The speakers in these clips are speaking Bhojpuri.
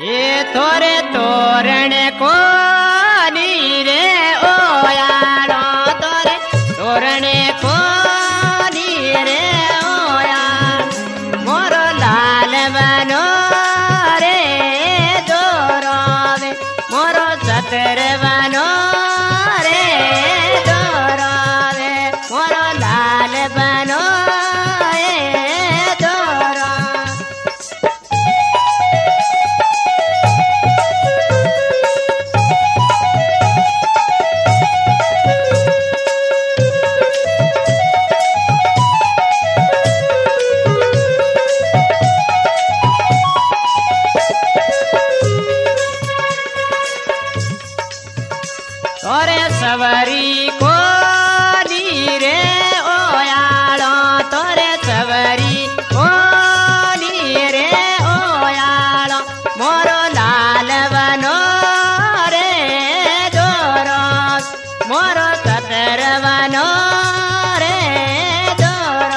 ये थोरे तोरण को नीरे ओयाड़ो तोरे तोरण को नीरे ओया मोरो लाल बनो रे दोरोवे मोरो सतर बनो रे दोरोवे मोरो लाल बनो तोरे सवरी को नीरे ओयाड़ो तोरे सवरी को नीरे ओयाड़ो मोरो लाल बनो रे दोरो मोरो सतर बनो रे दोरो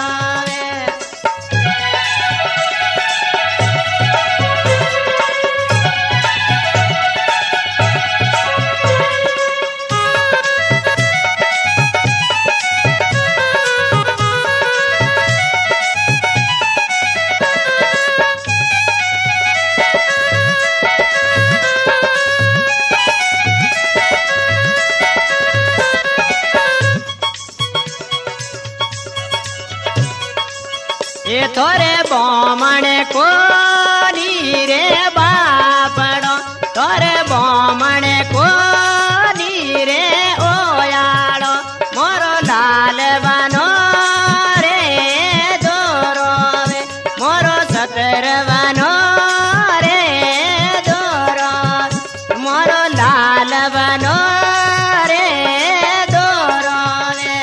ये थोरे बोमण को नीरे बापड़ो तोरे बोमण को नीरे ओयाड़ो मोरो लाल बनो रे दोरोवे मोरो सतर बनो रे दोरो मोरो लाल बनो रे दोरोवे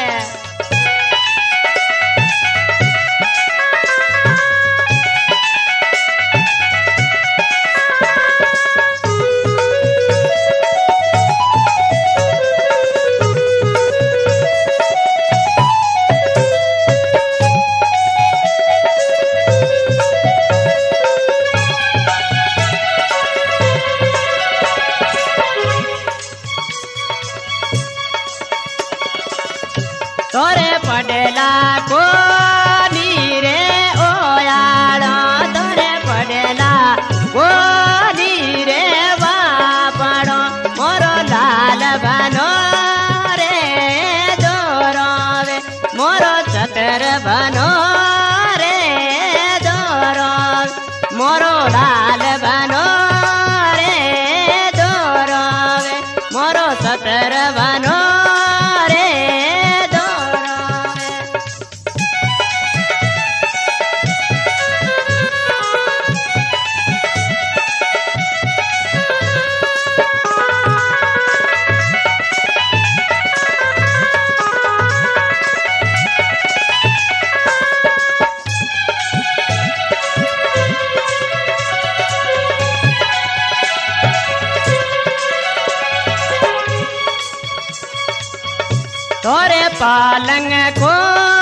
तोरे पडेला को नीरे ओयाड़ो तोरे पडेला को नीरे बापड़ो मोरो लाल बनो रे दोरोवे मोरो सतर बनो रे दोरो मोरो लाल बनो रे दोरोवे मोरो सतर बनो तोरे पालंग को